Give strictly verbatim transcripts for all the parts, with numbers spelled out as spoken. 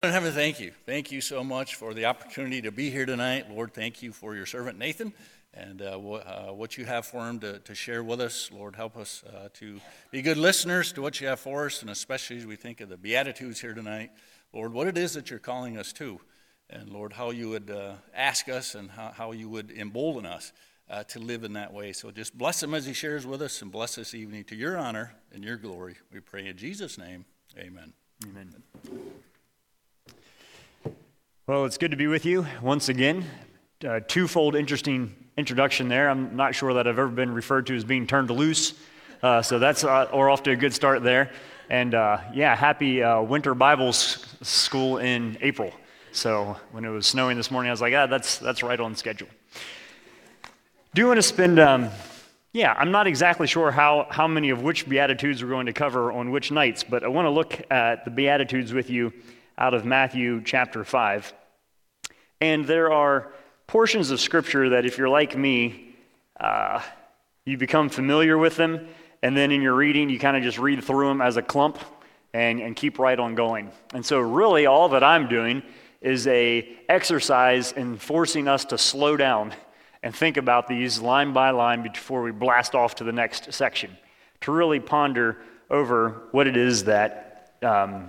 Lord, Heaven, thank you. Thank you so much for the opportunity to be here tonight. Lord, thank you for your servant Nathan and uh, wh- uh, what you have for him to, to share with us. Lord, help us uh, to be good listeners to what you have for us, and especially as we think of the Beatitudes here tonight. Lord, what it is that you're calling us to, and Lord, how you would uh, ask us and how, how you would embolden us uh, to live in that way. So just bless him as he shares with us, and bless this evening to your honor and your glory. We pray in Jesus' name, amen. Amen. Well, it's good to be with you once again. Uh, twofold interesting introduction there. I'm not sure that I've ever been referred to as being turned loose, uh, so that's uh, we're off to a good start there. And uh, yeah, happy uh, winter Bible s- school in April. So when it was snowing this morning, I was like, ah, that's that's right on schedule. Do want to spend, um, yeah, I'm not exactly sure how how many of which Beatitudes we're going to cover on which nights, but I want to look at the Beatitudes with you out of Matthew chapter five. And there are portions of Scripture that if you're like me, uh, you become familiar with them, and then in your reading, you kind of just read through them as a clump and, and keep right on going. And so really all that I'm doing is a exercise in forcing us to slow down and think about these line by line before we blast off to the next section, to really ponder over what it is that um,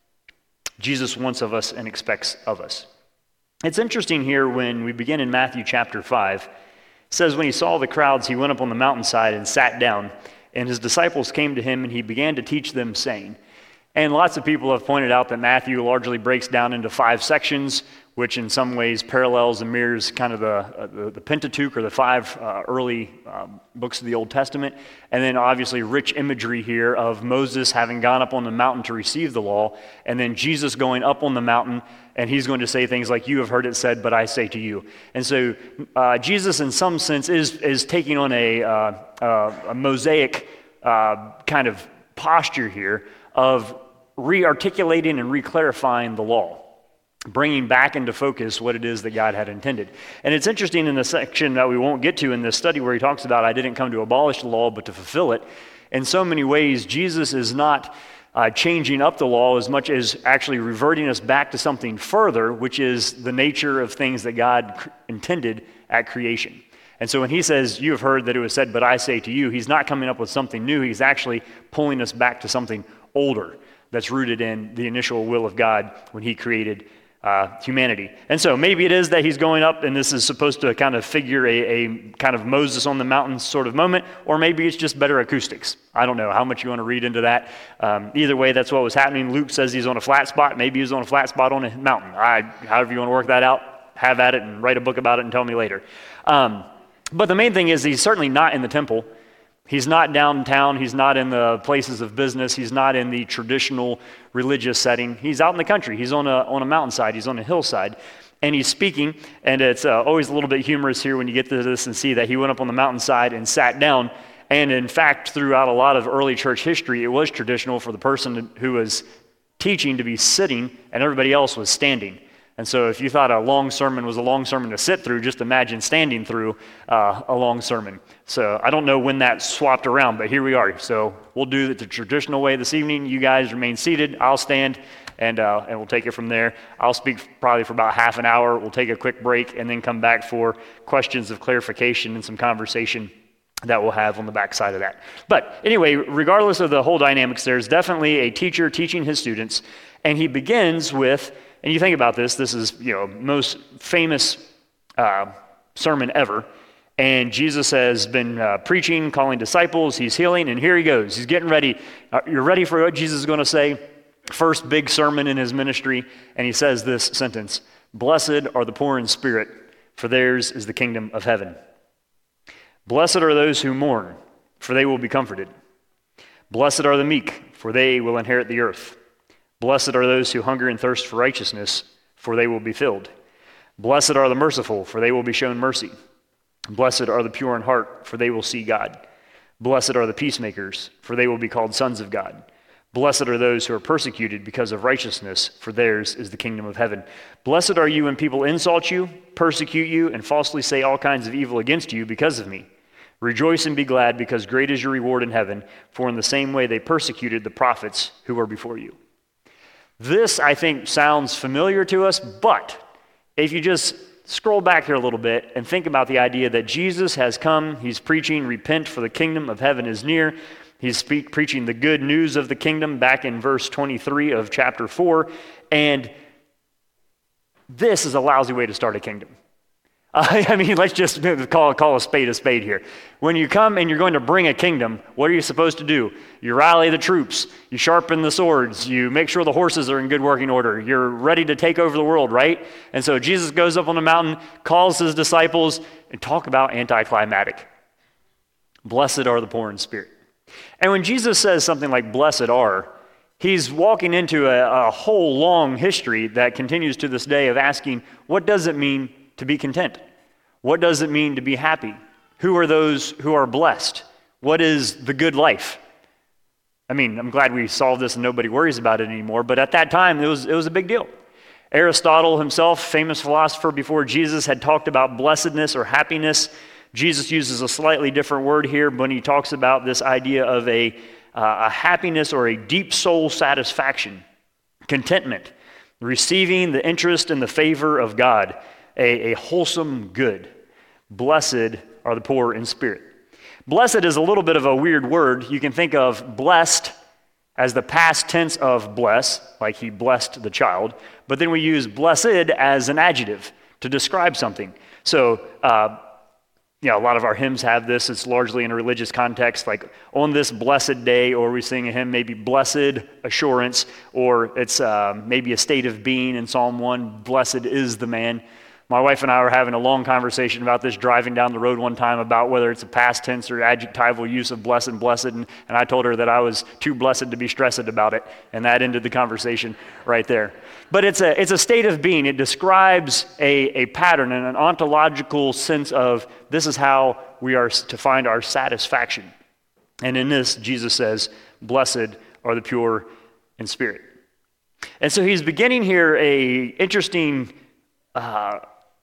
Jesus wants of us and expects of us. It's interesting here when we begin in Matthew chapter five. It says, when he saw the crowds, he went up on the mountainside and sat down, and his disciples came to him, and he began to teach them, saying, and lots of people have pointed out that Matthew largely breaks down into five sections, which in some ways parallels and mirrors kind of the, uh, the, the Pentateuch, or the five uh, early um, books of the Old Testament. And then obviously rich imagery here of Moses having gone up on the mountain to receive the law, and then Jesus going up on the mountain, and he's going to say things like, you have heard it said, but I say to you. And so uh, Jesus in some sense is, is taking on a, uh, uh, a mosaic uh, kind of posture here of re-articulating and re-clarifying the law, bringing back into focus what it is that God had intended. And it's interesting in the section that we won't get to in this study where he talks about, I didn't come to abolish the law, but to fulfill it. In so many ways, Jesus is not uh, changing up the law as much as actually reverting us back to something further, which is the nature of things that God cr- intended at creation. And so when he says, you have heard that it was said, but I say to you, he's not coming up with something new. He's actually pulling us back to something older that's rooted in the initial will of God when he created uh, humanity. And so maybe it is that he's going up and this is supposed to kind of figure a, a kind of Moses on the mountain sort of moment, or maybe it's just better acoustics. I don't know how much you want to read into that. Um, either way, that's what was happening. Luke says he's on a flat spot. Maybe he's on a flat spot on a mountain. I, however you want to work that out, have at it and write a book about it and tell me later. Um, but the main thing is he's certainly not in the temple. He's not downtown, he's not in the places of business, he's not in the traditional religious setting. He's out in the country, he's on a on a mountainside, he's on a hillside, and he's speaking, and it's uh, always a little bit humorous here when you get to this and see that he went up on the mountainside and sat down, and in fact, throughout a lot of early church history, it was traditional for the person who was teaching to be sitting, and everybody else was standing. And so if you thought a long sermon was a long sermon to sit through, just imagine standing through uh, a long sermon. So I don't know when that swapped around, but here we are. So we'll do it the traditional way this evening. You guys remain seated. I'll stand, and uh, and we'll take it from there. I'll speak probably for about half an hour. We'll take a quick break and then come back for questions of clarification and some conversation that we'll have on the back side of that. But anyway, regardless of the whole dynamics, there's definitely a teacher teaching his students, and he begins with, and you think about this, this is, you know, most famous uh, sermon ever, and Jesus has been uh, preaching, calling disciples, he's healing, and here he goes. He's getting ready. Uh, you're ready for what Jesus is going to say? First big sermon in his ministry, and he says this sentence, "Blessed are the poor in spirit, for theirs is the kingdom of heaven. Blessed are those who mourn, for they will be comforted. Blessed are the meek, for they will inherit the earth. Blessed are those who hunger and thirst for righteousness, for they will be filled. Blessed are the merciful, for they will be shown mercy. Blessed are the pure in heart, for they will see God. Blessed are the peacemakers, for they will be called sons of God. Blessed are those who are persecuted because of righteousness, for theirs is the kingdom of heaven. Blessed are you when people insult you, persecute you, and falsely say all kinds of evil against you because of me. Rejoice and be glad, because great is your reward in heaven, for in the same way they persecuted the prophets who were before you." This, I think, sounds familiar to us, but if you just scroll back here a little bit and think about the idea that Jesus has come, he's preaching, repent for the kingdom of heaven is near. He's speak, preaching the good news of the kingdom back in verse twenty-three of chapter four, and this is a lousy way to start a kingdom. Uh, I mean, let's just call, call a spade a spade here. When you come and you're going to bring a kingdom, what are you supposed to do? You rally the troops, you sharpen the swords, you make sure the horses are in good working order, you're ready to take over the world, right? And so Jesus goes up on the mountain, calls his disciples, and talk about anticlimactic. Blessed are the poor in spirit. And when Jesus says something like blessed are, he's walking into a, a whole long history that continues to this day of asking, what does it mean to be content? What does it mean to be happy? Who are those who are blessed? What is the good life? I mean, I'm glad we solved this and nobody worries about it anymore, but at that time, it was, it was a big deal. Aristotle himself, famous philosopher before Jesus, had talked about blessedness or happiness. Jesus uses a slightly different word here when he talks about this idea of a, uh, a happiness or a deep soul satisfaction, contentment, receiving the interest and the favor of God. A, a wholesome good. Blessed are the poor in spirit. Blessed is a little bit of a weird word. You can think of blessed as the past tense of bless, like he blessed the child, but then we use blessed as an adjective to describe something. So, uh, you know, a lot of our hymns have this. It's largely in a religious context, like on this blessed day, or we sing a hymn, maybe blessed assurance, or it's uh, maybe a state of being in Psalm one, blessed is the man. My wife and I were having a long conversation about this driving down the road one time about whether it's a past tense or adjectival use of blessed and blessed, and, and I told her that I was too blessed to be stressed about it, and that ended the conversation right there. But it's a, it's a state of being. It describes a, a pattern and an ontological sense of this is how we are to find our satisfaction. And in this, Jesus says, blessed are the pure in spirit. And so he's beginning here a interesting uh,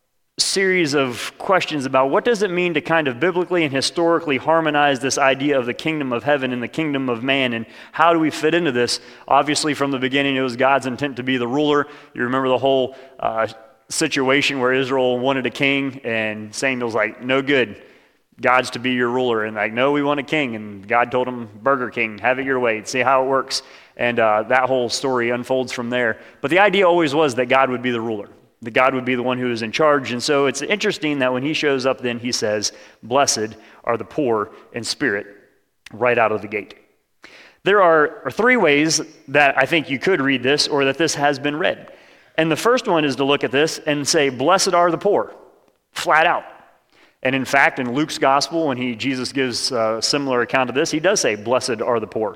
series of questions about what does it mean to kind of biblically and historically harmonize this idea of the kingdom of heaven and the kingdom of man, and how do we fit into this? Obviously, from the beginning, it was God's intent to be the ruler. You remember the whole uh, situation where Israel wanted a king, and Samuel's like, no good. God's to be your ruler. And like, no, we want a king. And God told him, Burger King, have it your way. See how it works. And uh, that whole story unfolds from there. But the idea always was that God would be the ruler. That God would be the one who is in charge. And so it's interesting that when he shows up, then he says, blessed are the poor in spirit, right out of the gate. There are three ways that I think you could read this, or that this has been read. And the first one is to look at this and say, blessed are the poor, flat out. And in fact, in Luke's gospel, when he Jesus gives a similar account of this, he does say, blessed are the poor.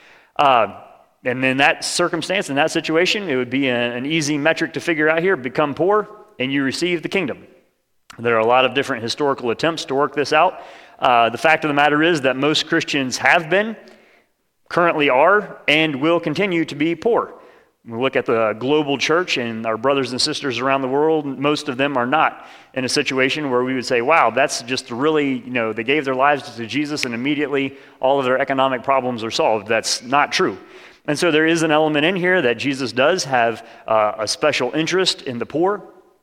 Uh, And in that circumstance, in that situation, it would be a, an easy metric to figure out here. Become poor, and you receive the kingdom. There are a lot of different historical attempts to work this out. Uh, the fact of the matter is that most Christians have been, currently are, and will continue to be poor. We look at the global church and our brothers and sisters around the world, most of them are not in a situation where we would say, wow, that's just really, you know, they gave their lives to Jesus and immediately all of their economic problems are solved. That's not true. And so there is an element in here that Jesus does have uh, a special interest in the poor.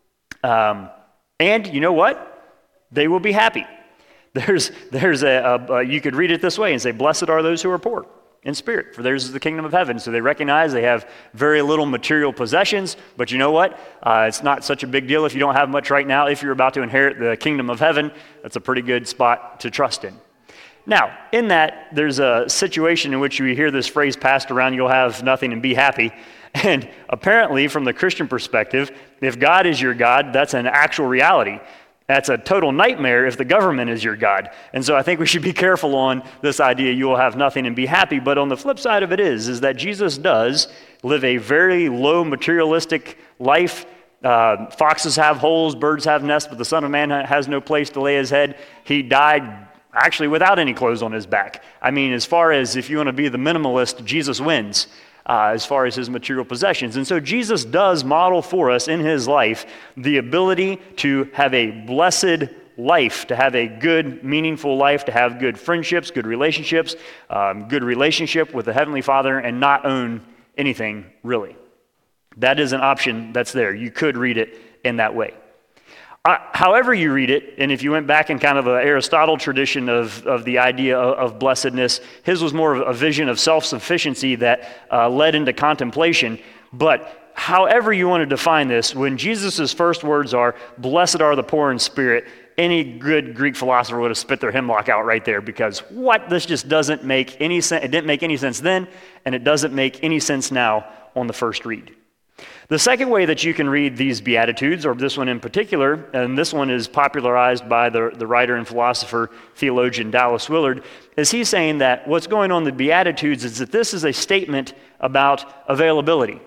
Um, and you know what? They will be happy. There's, there's a, a, a, you could read it this way and say, blessed are those who are poor in spirit, for theirs is the kingdom of heaven. So they recognize they have very little material possessions, but you know what? Uh, it's not such a big deal if you don't have much right now. If you're about to inherit the kingdom of heaven, that's a pretty good spot to trust in. Now, in that, there's a situation in which you hear this phrase passed around, you'll have nothing and be happy. And apparently, from the Christian perspective, if God is your God, that's an actual reality. That's a total nightmare if the government is your God. And so I think we should be careful on this idea, you will have nothing and be happy. But on the flip side of it is, is that Jesus does live a very low materialistic life. Uh, foxes have holes, birds have nests, but the Son of Man has no place to lay his head. He died actually without any clothes on his back. I mean, as far as if you want to be the minimalist, Jesus wins uh, as far as his material possessions. And so Jesus does model for us in his life the ability to have a blessed life, to have a good, meaningful life, to have good friendships, good relationships, um, good relationship with the Heavenly Father, and not own anything really. That is an option that's there. You could read it in that way. Uh, however you read it, and if you went back in kind of an Aristotle tradition of, of the idea of, of blessedness, his was more of a vision of self-sufficiency that uh, led into contemplation. But however you want to define this, when Jesus' first words are, blessed are the poor in spirit, any good Greek philosopher would have spit their hemlock out right there, because what? This just doesn't make any sense. It didn't make any sense then, and it doesn't make any sense now on the first read. The second way that you can read these Beatitudes, or this one in particular, and this one is popularized by the, the writer and philosopher, theologian Dallas Willard, is he's saying that what's going on in the Beatitudes is that this is a statement about availability.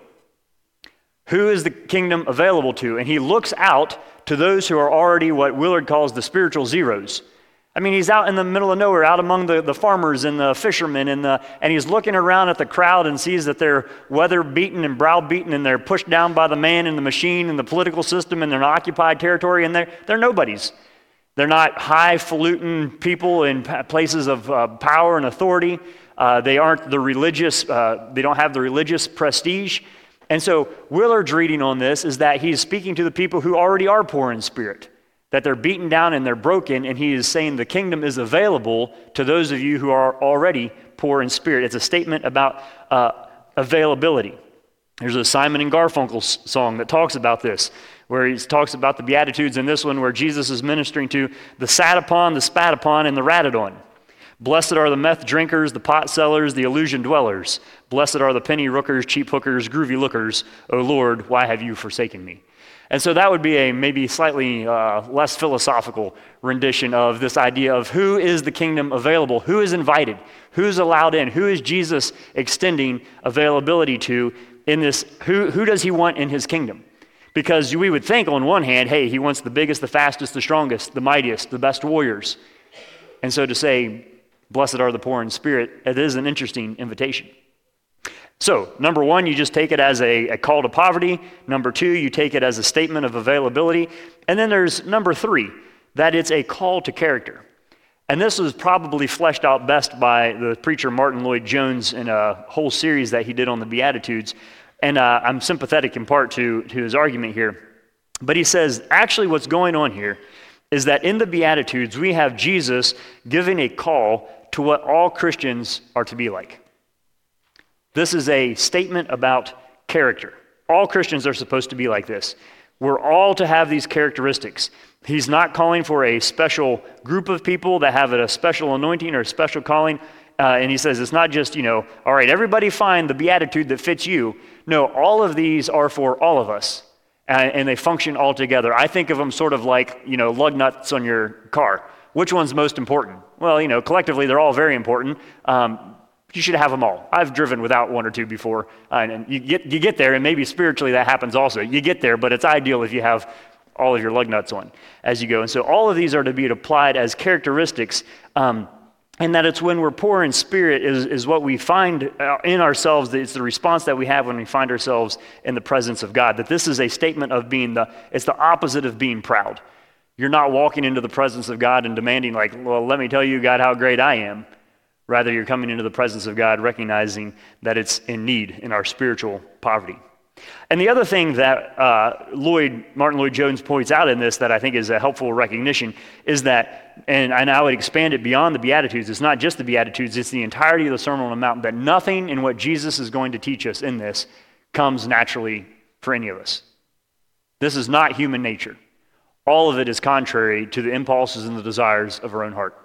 Who is the kingdom available to? And he looks out to those who are already what Willard calls the spiritual zeros. I mean, he's out in the middle of nowhere, out among the, the farmers and the fishermen, and, the, and he's looking around at the crowd and sees that they're weather-beaten and brow-beaten, and they're pushed down by the man and the machine and the political system, and they're in occupied territory, and they're, they're nobodies. They're not highfalutin people in places of uh, power and authority. Uh, they aren't the religious, uh, they don't have the religious prestige. And so Willard's reading on this is that he's speaking to the people who already are poor in spirit, that they're beaten down and they're broken, and he is saying the kingdom is available to those of you who are already poor in spirit. It's a statement about uh, availability. There's a Simon and Garfunkel song that talks about this, where he talks about the Beatitudes in this one, where Jesus is ministering to the sat upon, the spat upon, and the ratted on. Blessed are the meth drinkers, the pot sellers, the illusion dwellers. Blessed are the penny rookers, cheap hookers, groovy lookers. O Lord, why have you forsaken me? And so that would be a maybe slightly uh, less philosophical rendition of this idea of who is the kingdom available, who is invited, who's allowed in, who is Jesus extending availability to in this, who, who does he want in his kingdom? Because we would think on one hand, hey, he wants the biggest, the fastest, the strongest, the mightiest, the best warriors. And so to say, blessed are the poor in spirit, it is an interesting invitation. So, number one, you just take it as a, a call to poverty. Number two, you take it as a statement of availability. And then there's number three, that it's a call to character. And this was probably fleshed out best by the preacher Martin Lloyd-Jones in a whole series that he did on the Beatitudes. And uh, I'm sympathetic in part to, to his argument here. But he says, actually what's going on here is that in the Beatitudes, we have Jesus giving a call to what all Christians are to be like. This is a statement about character. All Christians are supposed to be like this. We're all to have these characteristics. He's not calling for a special group of people that have a special anointing or a special calling. Uh, and he says it's not just, you know, all right, everybody find the beatitude that fits you. No, all of these are for all of us. And, and they function all together. I think of them sort of like, you know, lug nuts on your car. Which one's most important? Well, you know, collectively they're all very important. Um, You should have them all. I've driven without one or two before, uh, and you get you get there, and maybe spiritually that happens also. You get there, but it's ideal if you have all of your lug nuts on as you go. And so all of these are to be applied as characteristics, um, and that it's when we're poor in spirit is, is what we find in ourselves. It's the response that we have when we find ourselves in the presence of God. That this is a statement of being the, it's the opposite of being proud. You're not walking into the presence of God and demanding like, well, let me tell you, God, how great I am. Rather, you're coming into the presence of God recognizing that it's in need in our spiritual poverty. And the other thing that uh, Lloyd, Martin Lloyd-Jones points out in this that I think is a helpful recognition is that, and, and I would expand it beyond the Beatitudes, it's not just the Beatitudes, it's the entirety of the Sermon on the Mount, that nothing in what Jesus is going to teach us in this comes naturally for any of us. This is not human nature. All of it is contrary to the impulses and the desires of our own heart.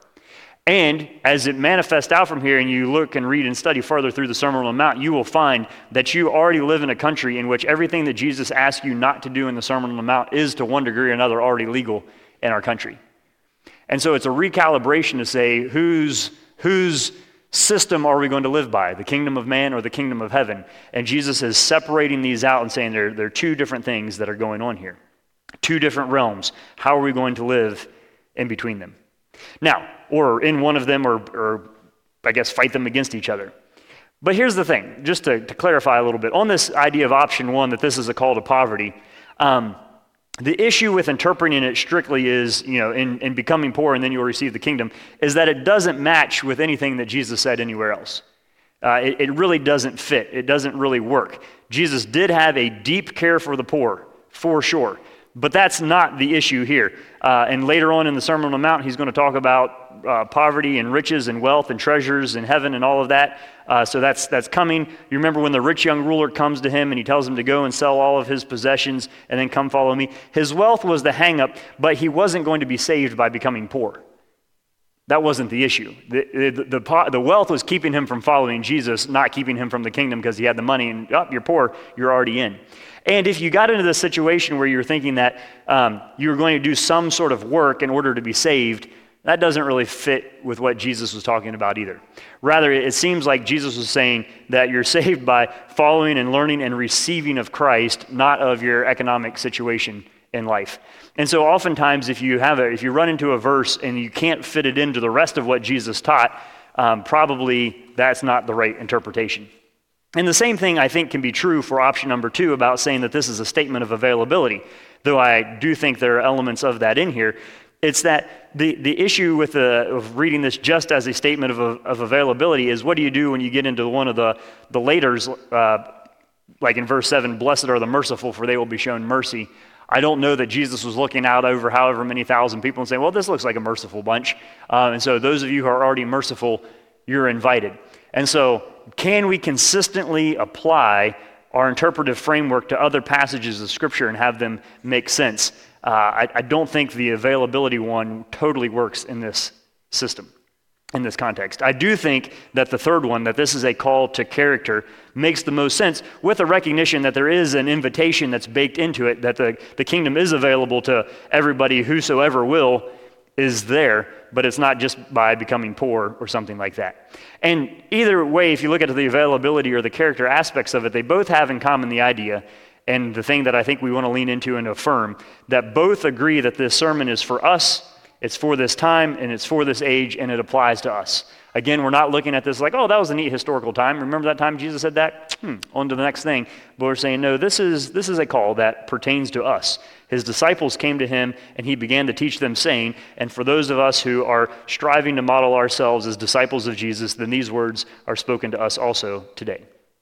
And as it manifests out from here, and you look and read and study further through the Sermon on the Mount, you will find that you already live in a country in which everything that Jesus asks you not to do in the Sermon on the Mount is to one degree or another already legal in our country. And so it's a recalibration to say, whose, whose system are we going to live by, the kingdom of man or the kingdom of heaven? And Jesus is separating these out and saying there, there are two different things that are going on here, two different realms. How are we going to live in between them? Now, or in one of them, or, or I guess fight them against each other. But here's the thing, just to, to clarify a little bit, on this idea of option one, that this is a call to poverty, um, the issue with interpreting it strictly is, you know, in, in becoming poor and then you'll receive the kingdom, is that it doesn't match with anything that Jesus said anywhere else. Uh, it, it really doesn't fit. It doesn't really work. Jesus did have a deep care for the poor, for sure. But that's not the issue here. Uh, and later on in the Sermon on the Mount, he's going to talk about uh, poverty and riches and wealth and treasures in heaven and all of that. Uh, so that's that's coming. You remember when the rich young ruler comes to him and he tells him to go and sell all of his possessions and then come follow me. His wealth was the hang-up, but he wasn't going to be saved by becoming poor. That wasn't the issue. The, the, the, the wealth was keeping him from following Jesus, not keeping him from the kingdom because he had the money and, oh, you're poor, you're already in. And if you got into this situation where you're thinking that um, you were going to do some sort of work in order to be saved, that doesn't really fit with what Jesus was talking about either. Rather, it seems like Jesus was saying that you're saved by following and learning and receiving of Christ, not of your economic situation in life. And so oftentimes if you have a, if you run into a verse and you can't fit it into the rest of what Jesus taught, um, probably that's not the right interpretation. And the same thing I think can be true for option number two about saying that this is a statement of availability, though I do think there are elements of that in here. It's that the, the issue with the, of reading this just as a statement of, of availability is what do you do when you get into one of the, the laters, uh, like in verse seven, blessed are the merciful, for they will be shown mercy. I don't know that Jesus was looking out over however many thousand people and saying, well, this looks like a merciful bunch. Uh, and so those of you who are already merciful, you're invited. And so can we consistently apply our interpretive framework to other passages of Scripture and have them make sense? Uh, I, I don't think the availability one totally works in this system, in this context. I do think that the third one, that this is a call to character, makes the most sense with a recognition that there is an invitation that's baked into it, that the, the kingdom is available to everybody, whosoever will, is there, but it's not just by becoming poor or something like that. And either way, if you look at the availability or the character aspects of it, they both have in common the idea, and the thing that I think we want to lean into and affirm, that both agree that this sermon is for us, it's for this time, and it's for this age, and it applies to us. Again, we're not looking at this like, oh, that was a neat historical time. Remember that time Jesus said that? Hmm, on to the next thing. But we're saying, no, this is this is a call that pertains to us. His disciples came to him, and he began to teach them, saying, and for those of us who are striving to model ourselves as disciples of Jesus, then these words are spoken to us also today.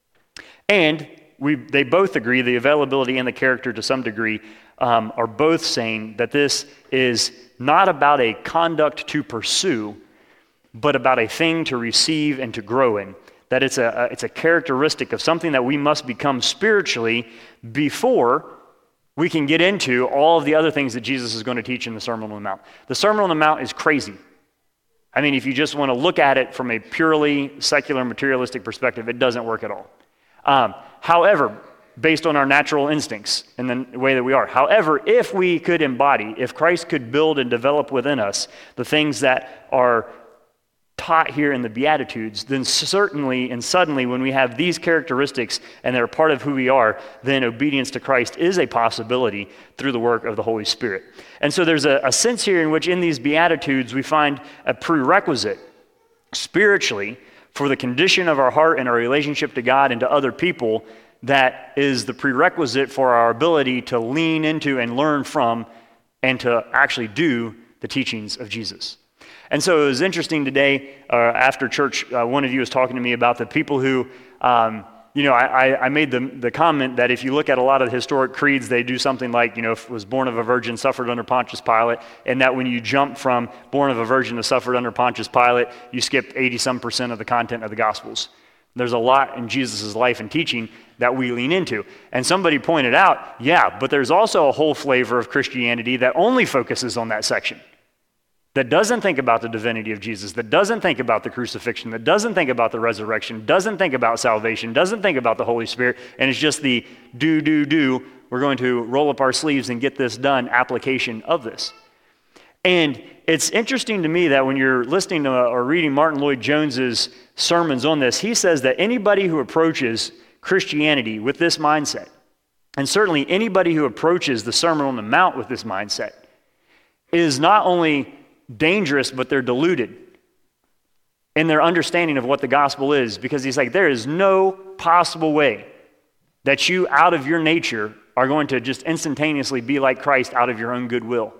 And we they both agree, the availability and the character to some degree, um, are both saying that this is not about a conduct to pursue, but about a thing to receive and to grow in. That it's a, it's a characteristic of something that we must become spiritually before we can get into all of the other things that Jesus is going to teach in the Sermon on the Mount. The Sermon on the Mount is crazy. I mean, if you just want to look at it from a purely secular, materialistic perspective, it doesn't work at all. Um, however, based on our natural instincts and the way that we are. However, if we could embody, if Christ could build and develop within us the things that are taught here in the Beatitudes, then certainly and suddenly when we have these characteristics and they're part of who we are, then obedience to Christ is a possibility through the work of the Holy Spirit. And so there's a, a sense here in which in these Beatitudes we find a prerequisite spiritually for the condition of our heart and our relationship to God and to other people that is the prerequisite for our ability to lean into and learn from and to actually do the teachings of Jesus. And so it was interesting today, uh, after church, uh, one of you was talking to me about the people who, um, you know, I, I made the, the comment that if you look at a lot of the historic creeds, they do something like, you know, was born of a virgin, suffered under Pontius Pilate, and that when you jump from born of a virgin to suffered under Pontius Pilate, you skip eighty some percent of the content of the Gospels. There's a lot in Jesus' life and teaching that we lean into. And somebody pointed out, yeah, but there's also a whole flavor of Christianity that only focuses on that section, that doesn't think about the divinity of Jesus, that doesn't think about the crucifixion, that doesn't think about the resurrection, doesn't think about salvation, doesn't think about the Holy Spirit, and it's just the do, do, do, we're going to roll up our sleeves and get this done application of this. And it's interesting to me that when you're listening to or reading Martin Lloyd Jones's sermons on this, he says that anybody who approaches Christianity with this mindset, and certainly anybody who approaches the Sermon on the Mount with this mindset, is not only dangerous, but they're deluded in their understanding of what the gospel is, because he's like, there is no possible way that you out of your nature are going to just instantaneously be like Christ out of your own goodwill.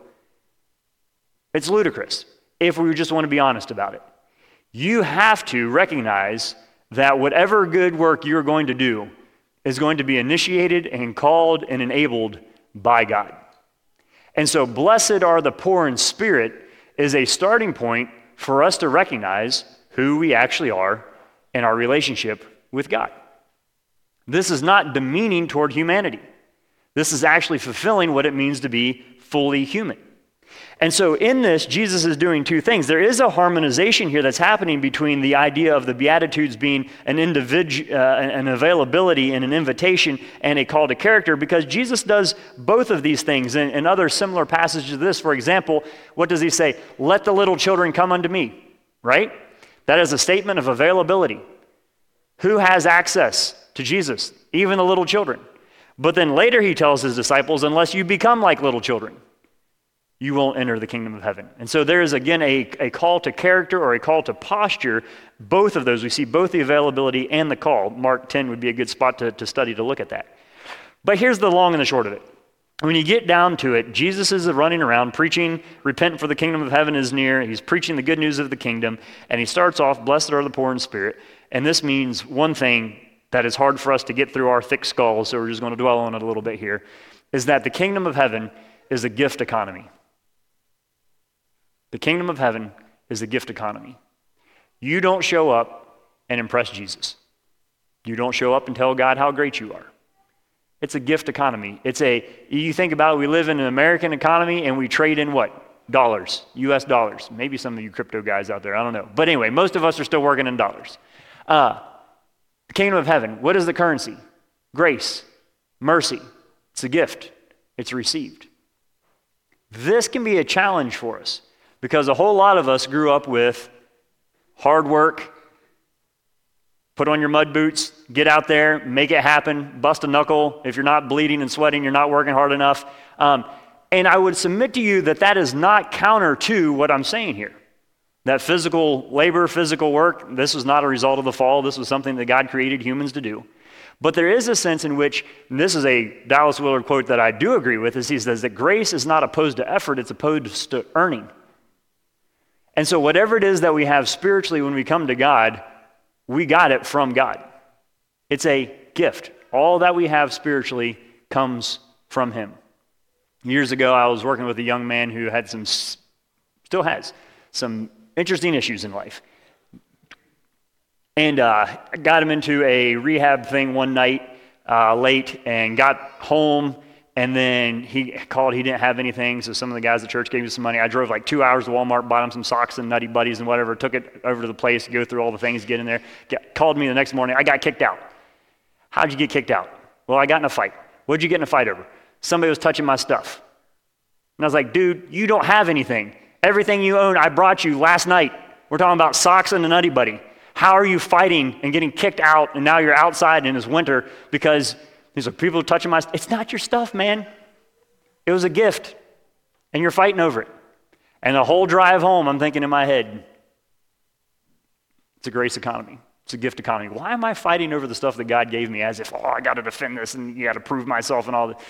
It's ludicrous if we just want to be honest about it. You have to recognize that whatever good work you're going to do is going to be initiated and called and enabled by God. And so, blessed are the poor in spirit is a starting point for us to recognize who we actually are in our relationship with God. This is not demeaning toward humanity. This is actually fulfilling what it means to be fully human. And so in this, Jesus is doing two things. There is a harmonization here that's happening between the idea of the Beatitudes being an individu- uh, an availability and an invitation and a call to character, because Jesus does both of these things. In, in other similar passages of this, for example, what does he say? Let the little children come unto me, right? That is a statement of availability. Who has access to Jesus? Even the little children. But then later he tells his disciples, unless you become like little children, you won't enter the kingdom of heaven. And so there is, again, a, a call to character or a call to posture. Both of those, we see both the availability and the call. Mark ten would be a good spot to, to study to look at that. But here's the long and the short of it. When you get down to it, Jesus is running around preaching, repent for the kingdom of heaven is near. He's preaching the good news of the kingdom. And he starts off, blessed are the poor in spirit. And this means one thing that is hard for us to get through our thick skulls, so we're just going to dwell on it a little bit here, is that the kingdom of heaven is a gift economy. The kingdom of heaven is a gift economy. You don't show up and impress Jesus. You don't show up and tell God how great you are. It's a gift economy. It's a, you think about it, we live in an American economy and we trade in what? Dollars, U S dollars. Maybe some of you crypto guys out there, I don't know. But anyway, most of us are still working in dollars. Uh, the kingdom of heaven, what is the currency? Grace, mercy. It's a gift. It's received. This can be a challenge for us, because a whole lot of us grew up with hard work, put on your mud boots, get out there, make it happen, bust a knuckle. If you're not bleeding and sweating, you're not working hard enough. Um, and I would submit to you that that is not counter to what I'm saying here. That physical labor, physical work, this was not a result of the fall. This was something that God created humans to do. But there is a sense in which, and this is a Dallas Willard quote that I do agree with, is he says that grace is not opposed to effort, it's opposed to earning. And so whatever it is that we have spiritually when we come to God, we got it from God. It's a gift. All that we have spiritually comes from him. Years ago, I was working with a young man who had some, still has, some interesting issues in life. And uh, I got him into a rehab thing one night uh, late and got home. And then he called, he didn't have anything, so some of the guys at church gave me some money. I drove like two hours to Walmart, bought him some socks and Nutty Buddies and whatever, took it over to the place, go through all the things, get in there. Get, called me the next morning, I got kicked out. How'd you get kicked out? Well, I got in a fight. What'd you get in a fight over? Somebody was touching my stuff. And I was like, dude, you don't have anything. Everything you own, I brought you last night. We're talking about socks and a Nutty Buddy. How are you fighting and getting kicked out, and now you're outside and it's winter because these are people touching my stuff? It's not your stuff, man. It was a gift, and you're fighting over it. And the whole drive home, I'm thinking in my head, it's a grace economy. It's a gift economy. Why am I fighting over the stuff that God gave me as if, oh, I got to defend this and you got to prove myself and all that?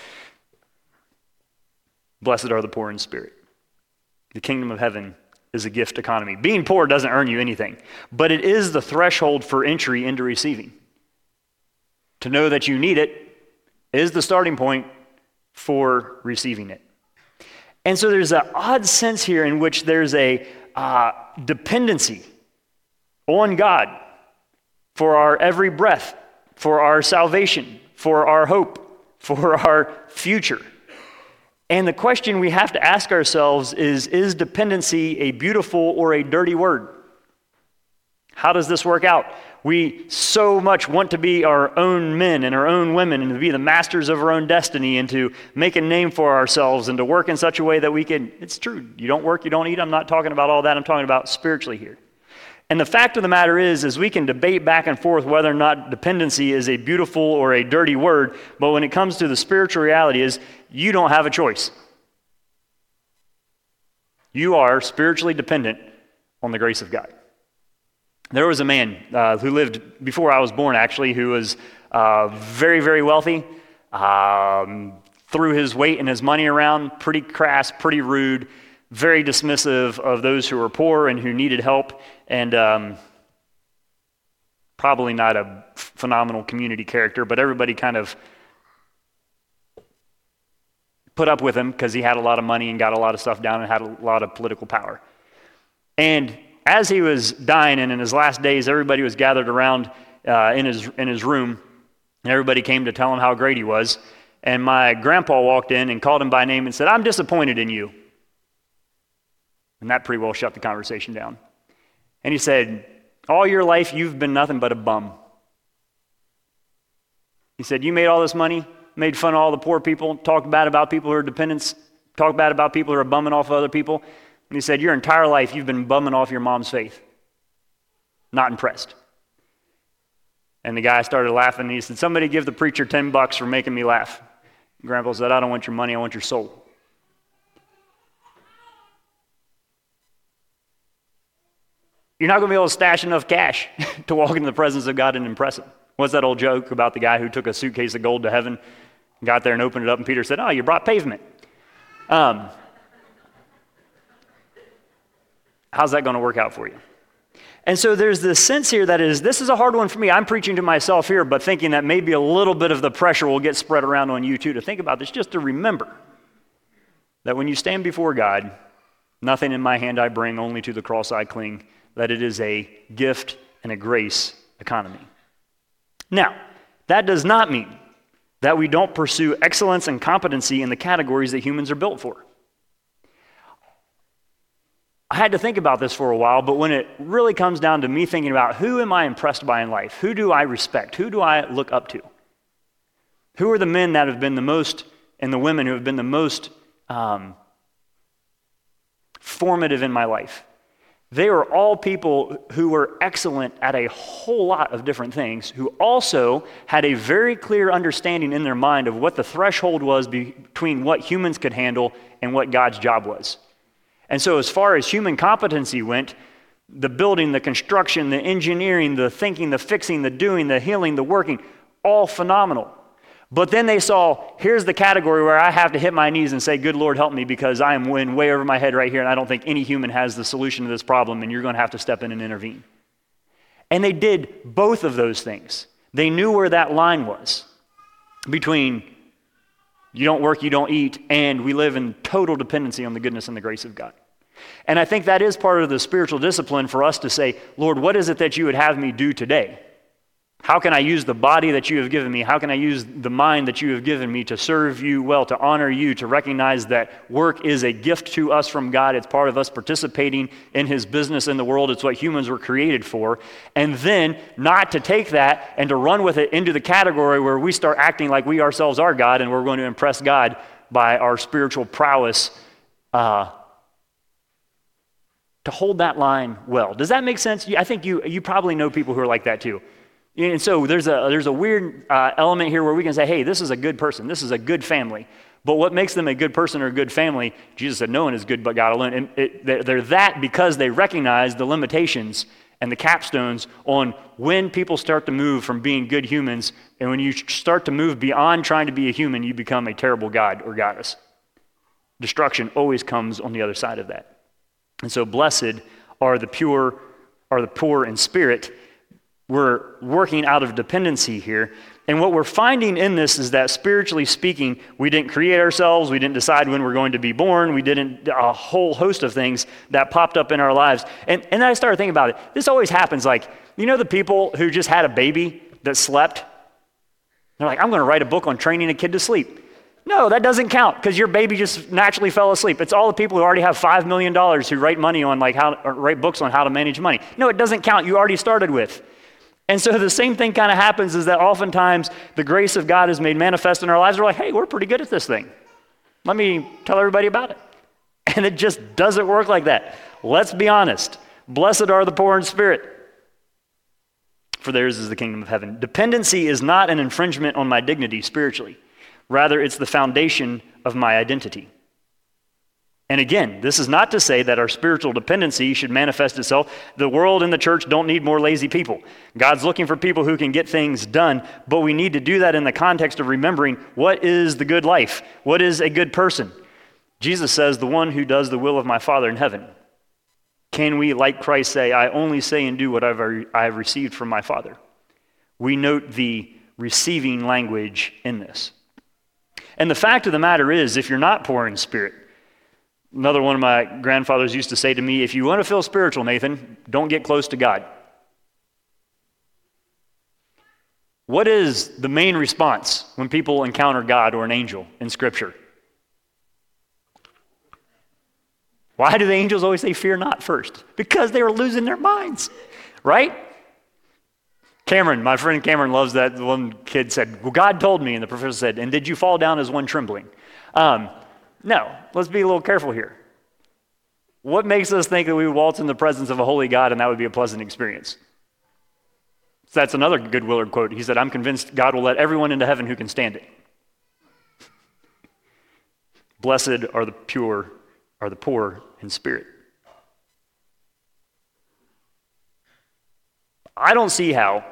Blessed are the poor in spirit. The kingdom of heaven is a gift economy. Being poor doesn't earn you anything, but it is the threshold for entry into receiving. To know that you need it is the starting point for receiving it. And so there's an odd sense here in which there's a uh, dependency on God for our every breath, for our salvation, for our hope, for our future. And the question we have to ask ourselves is, is dependency a beautiful or a dirty word? How does this work out? We so much want to be our own men and our own women and to be the masters of our own destiny and to make a name for ourselves and to work in such a way that we can, it's true, you don't work, you don't eat. I'm not talking about all that. I'm talking about spiritually here. And the fact of the matter is, is we can debate back and forth whether or not dependency is a beautiful or a dirty word, but when it comes to the spiritual reality is you don't have a choice. You are spiritually dependent on the grace of God. There was a man uh, who lived before I was born, actually, who was uh, very, very wealthy, um, threw his weight and his money around, pretty crass, pretty rude, very dismissive of those who were poor and who needed help. And um, Probably not a phenomenal community character, but everybody kind of put up with him because he had a lot of money and got a lot of stuff down and had a lot of political power. And as he was dying and in his last days, everybody was gathered around uh, in his in his room, and everybody came to tell him how great he was. And my grandpa walked in and called him by name and said, "I'm disappointed in you." And that pretty well shut the conversation down. And he said, "All your life, you've been nothing but a bum." He said, "You made all this money, made fun of all the poor people, talked bad about people who are dependents, talked bad about people who are bumming off of other people." And he said, "Your entire life, you've been bumming off your mom's faith. Not impressed." And the guy started laughing, and he said, "Somebody give the preacher ten bucks for making me laugh." Grandpa said, "I don't want your money, I want your soul." You're not going to be able to stash enough cash to walk into the presence of God and impress him. What's that old joke about the guy who took a suitcase of gold to heaven, got there and opened it up, and Peter said, "Oh, you brought pavement." Um, how's that going to work out for you? And so there's this sense here that is, this is a hard one for me. I'm preaching to myself here, but thinking that maybe a little bit of the pressure will get spread around on you too, to think about this, just to remember that when you stand before God, nothing in my hand I bring, only to the cross I cling, that it is a gift and a grace economy. Now, that does not mean that we don't pursue excellence and competency in the categories that humans are built for. I had to think about this for a while, but when it really comes down to me thinking about who am I impressed by in life, who do I respect, who do I look up to, who are the men that have been the most, and the women who have been the most um, formative in my life, they are all people who were excellent at a whole lot of different things, who also had a very clear understanding in their mind of what the threshold was between what humans could handle and what God's job was. And so as far as human competency went, the building, the construction, the engineering, the thinking, the fixing, the doing, the healing, the working, all phenomenal. But then they saw, here's the category where I have to hit my knees and say, "Good Lord, help me, because I am in way over my head right here, and I don't think any human has the solution to this problem, and you're going to have to step in and intervene." And they did both of those things. They knew where that line was between you don't work, you don't eat, and we live in total dependency on the goodness and the grace of God. And I think that is part of the spiritual discipline for us to say, "Lord, what is it that you would have me do today? How can I use the body that you have given me? How can I use the mind that you have given me to serve you well, to honor you, to recognize that work is a gift to us from God. It's part of us participating in his business in the world. It's what humans were created for." And then not to take that and to run with it into the category where we start acting like we ourselves are God and we're going to impress God by our spiritual prowess, uh, to hold that line well. Does that make sense? I think you you probably know people who are like that too. And so there's a there's a weird uh, element here where we can say, hey, this is a good person. This is a good family. But what makes them a good person or a good family? Jesus said, no one is good but God alone. And it, they're that because they recognize the limitations and the capstones on when people start to move from being good humans, and when you start to move beyond trying to be a human, you become a terrible god or goddess. Destruction always comes on the other side of that. And so blessed are the pure, are the poor in spirit. We're working out of dependency here. And what we're finding in this is that spiritually speaking, we didn't create ourselves. We didn't decide when we're going to be born. We didn't, a whole host of things that popped up in our lives. And, and then I started thinking about it. This always happens. Like, you know the people who just had a baby that slept? They're like, I'm going to write a book on training a kid to sleep. No, that doesn't count because your baby just naturally fell asleep. It's all the people who already have five million dollars who write money on like how, or write books on how to manage money. No, it doesn't count. You already started with. And so the same thing kind of happens is that oftentimes the grace of God is made manifest in our lives. We're like, hey, we're pretty good at this thing. Let me tell everybody about it. And it just doesn't work like that. Let's be honest. Blessed are the poor in spirit, for theirs is the kingdom of heaven. Dependency is not an infringement on my dignity spiritually. Rather, it's the foundation of my identity. And again, this is not to say that our spiritual dependency should manifest itself. The world and the church don't need more lazy people. God's looking for people who can get things done, but we need to do that in the context of remembering what is the good life? What is a good person? Jesus says, the one who does the will of my Father in heaven. Can we, like Christ, say, I only say and do what I've, I have received from my Father? We note the receiving language in this. And the fact of the matter is, if you're not poor in spirit, another one of my grandfathers used to say to me, if you want to feel spiritual, Nathan, don't get close to God. What is the main response when people encounter God or an angel in Scripture? Why do the angels always say, fear not first? Because they were losing their minds, right? Cameron, my friend Cameron loves that. One kid said, well, God told me, and the professor said, and did you fall down as one trembling? Um, no, let's be a little careful here. What makes us think that we would waltz in the presence of a holy God and that would be a pleasant experience? So that's another good Willard quote. He said, I'm convinced God will let everyone into heaven who can stand it. Blessed are the pure, are the poor in spirit. I don't see how,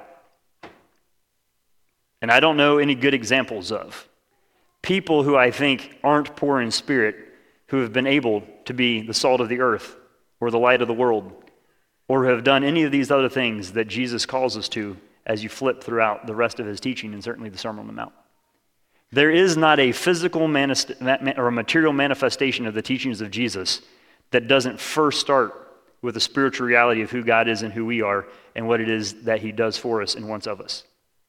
and I don't know any good examples of, people who I think aren't poor in spirit who have been able to be the salt of the earth or the light of the world or have done any of these other things that Jesus calls us to as you flip throughout the rest of his teaching and certainly the Sermon on the Mount. There is not a physical manist- or a material manifestation of the teachings of Jesus that doesn't first start with the spiritual reality of who God is and who we are and what it is that he does for us and wants of us.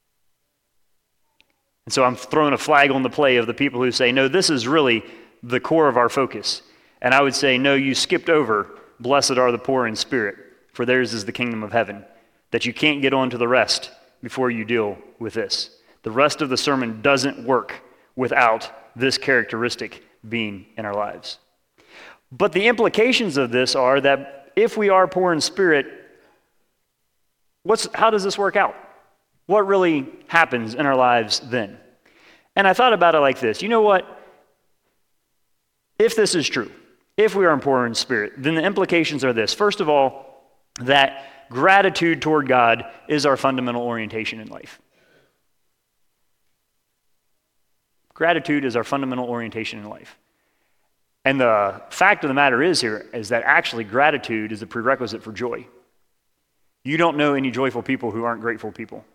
And so I'm throwing a flag on the play of the people who say, no, this is really the core of our focus. And I would say, no, you skipped over, blessed are the poor in spirit, for theirs is the kingdom of heaven, that you can't get on to the rest before you deal with this. The rest of the sermon doesn't work without this characteristic being in our lives. But the implications of this are that if we are poor in spirit, what's how does this work out? What really happens in our lives then? And I thought about it like this. You know what? If this is true, if we are poor in spirit, then the implications are this. First of all, that gratitude toward God is our fundamental orientation in life. Gratitude is our fundamental orientation in life. And the fact of the matter is here is that actually gratitude is a prerequisite for joy. You don't know any joyful people who aren't grateful people.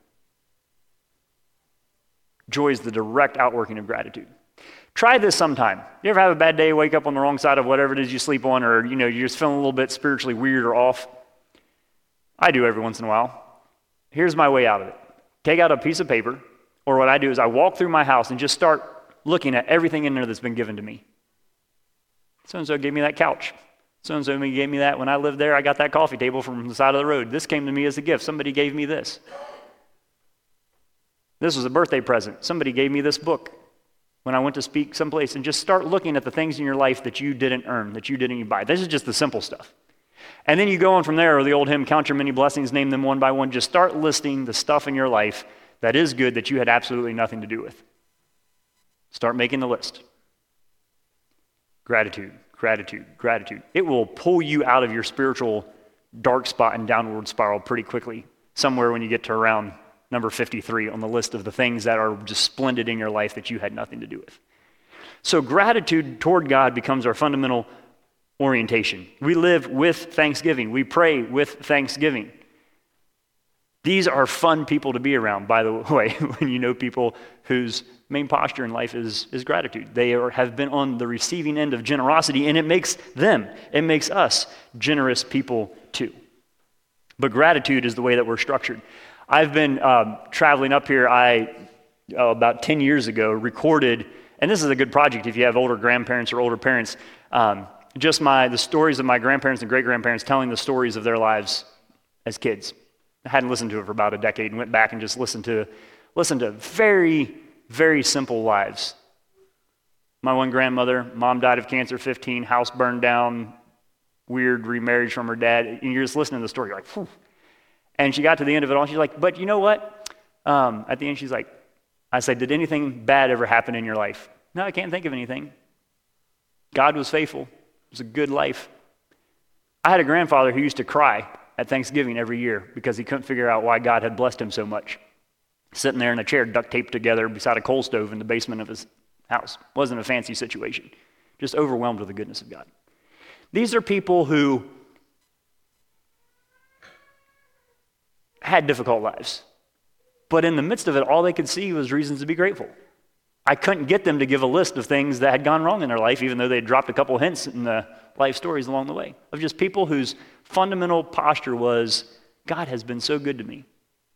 Joy is the direct outworking of gratitude. Try this sometime. You ever have a bad day, wake up on the wrong side of whatever it is you sleep on, or you know, you're just feeling a little bit spiritually weird or off? I do every once in a while. Here's my way out of it. Take out a piece of paper, or what I do is I walk through my house and just start looking at everything in there that's been given to me. So-and-so gave me that couch. So-and-so gave me that when I lived there. I got that coffee table from the side of the road. This came to me as a gift. Somebody gave me this. This was a birthday present. Somebody gave me this book when I went to speak someplace. And just start looking at the things in your life that you didn't earn, that you didn't buy. This is just the simple stuff. And then you go on from there, or the old hymn, count your many blessings, name them one by one. Just start listing the stuff in your life that is good that you had absolutely nothing to do with. Start making the list. Gratitude, gratitude, gratitude. It will pull you out of your spiritual dark spot and downward spiral pretty quickly, somewhere when you get to around number fifty-three on the list of the things that are just splendid in your life that you had nothing to do with. So gratitude toward God becomes our fundamental orientation. We live with thanksgiving. We pray with thanksgiving. These are fun people to be around, by the way, when you know people whose main posture in life is, is gratitude. They are, have been on the receiving end of generosity, and it makes them, it makes us generous people too. But gratitude is the way that we're structured. I've been um, traveling up here. I, uh, about ten years ago, recorded, and this is a good project if you have older grandparents or older parents, um, just my the stories of my grandparents and great-grandparents telling the stories of their lives as kids. I hadn't listened to it for about a decade and went back and just listened to listened to very, very simple lives. My one grandmother, mom died of cancer, fifteen, house burned down, weird remarriage from her dad. And you're just listening to the story, you're like, phew. And she got to the end of it all, she's like, but you know what? Um, at the end, she's like, I said, did anything bad ever happen in your life? No, I can't think of anything. God was faithful. It was a good life. I had a grandfather who used to cry at Thanksgiving every year because he couldn't figure out why God had blessed him so much. Sitting there in a chair duct taped together beside a coal stove in the basement of his house. Wasn't a fancy situation. Just overwhelmed with the goodness of God. These are people who had difficult lives. But in the midst of it, all they could see was reasons to be grateful. I couldn't get them to give a list of things that had gone wrong in their life, even though they dropped a couple hints in the life stories along the way, of just people whose fundamental posture was, God has been so good to me.